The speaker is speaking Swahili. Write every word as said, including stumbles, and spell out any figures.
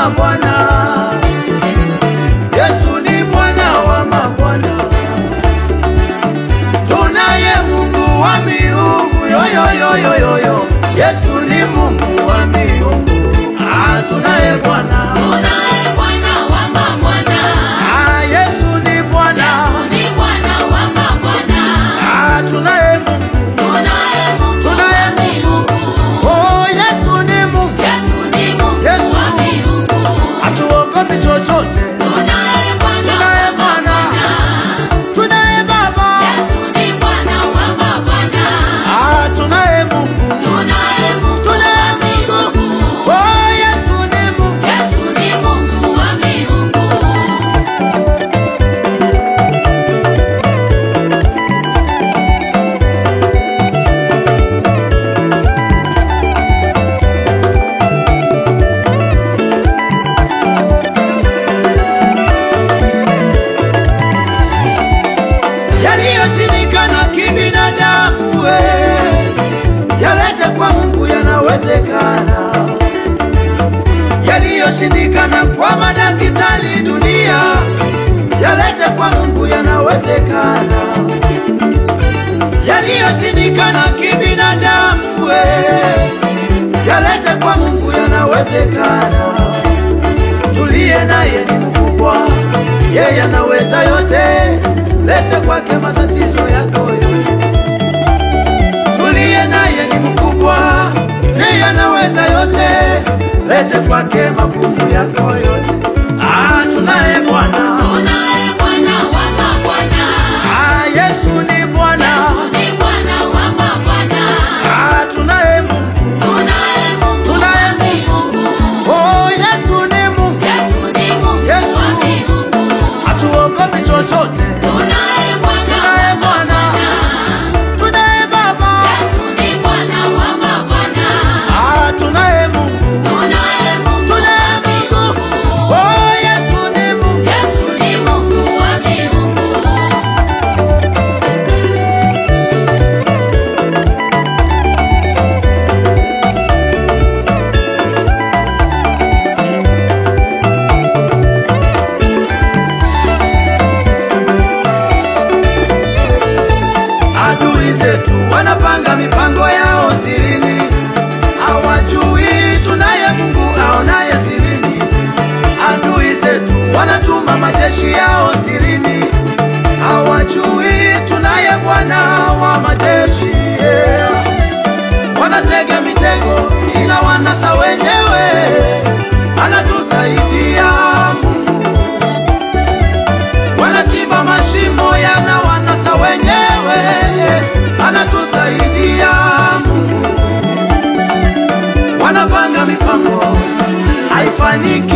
mabwana. Yesu ni Bwana wa mabwana. Tunaye Mungu wa miungu, yo yo yo yo yo yo. Yesu ni Mungu wa miungu. Ah, tunaye Bwana. Tunaye Bwana wa mabwana. Ah, Yesu ni Bwana. Yesu ni Bwana wa mabwana. Ah, tunaye Mungu. Tunaye Mungu Tunaye wa miungu. Oh, Yesu ni Mungu. Yesu ni Mungu Yesu. wa miungu. Hatuogopi chochote. Tunaye Bwana Tunaye wa Bwana. mabwana. Tunaye Baba. Yesu ni Bwana wa mabwana. Ah, tunaye Mungu. Tunaye Mungu Tunaye wa Mungu. miungu. Oh, Yesu ni Mungu. Yesu ni Mungu wa miungu. Yaliyoshindikana kibinadamu, we yalete kwa Mungu yanawezekana. Yaliyoshindikana kwa madaktari dunia, yalete kwa Mungu yanawezekana. Yaliyoshindikana kibinadamu, we yalete kwa Mungu yanawezekana. Tuliye naye ni mkubwa, yeye anaweza yote. Lete kwake matatizo yako yote. Tuliye naye ni mkubwa, yeye anaweza yote. Lete kwake magumu yako yote. Ah, tunaye Bwana. Tunaye Bwana wa mabwana. Ah, Yesu ni Bwana. Yesu ni Bwana wa mabwana. Ah, tunaye Mungu. Tunaye Mungu Tunaye wa miungu. Oh, Yesu ni Mungu. Yesu ni Mungu Yesu. wa miungu. Hatuogopi chochote. Tunaye Bwana Tunaye wa Bwana. mabwana. Tunaye Baba. Yesu ni Bwana wa mabwana. Ah, tunaye Mungu. Tunaye Mungu Tunaye wa Mungu. miungu. Oh, Yesu ni Mungu. Yesu ni Mungu wa miungu. Adui zetu wanapanga mipango yao sirini, hawajui tunaye Mungu aonaye sirini. Adui zetu wanatuma majeshi yao sirini, hawajui tunaye Bwana wa majeshi, yeah. Wanatega mitego ila wanasa wenyewe, anatusaidia Mungu. Wanachimba mashimo yana wanasa wenyewe, anatusaidia Mungu. Wanapanga mipango haifaniki.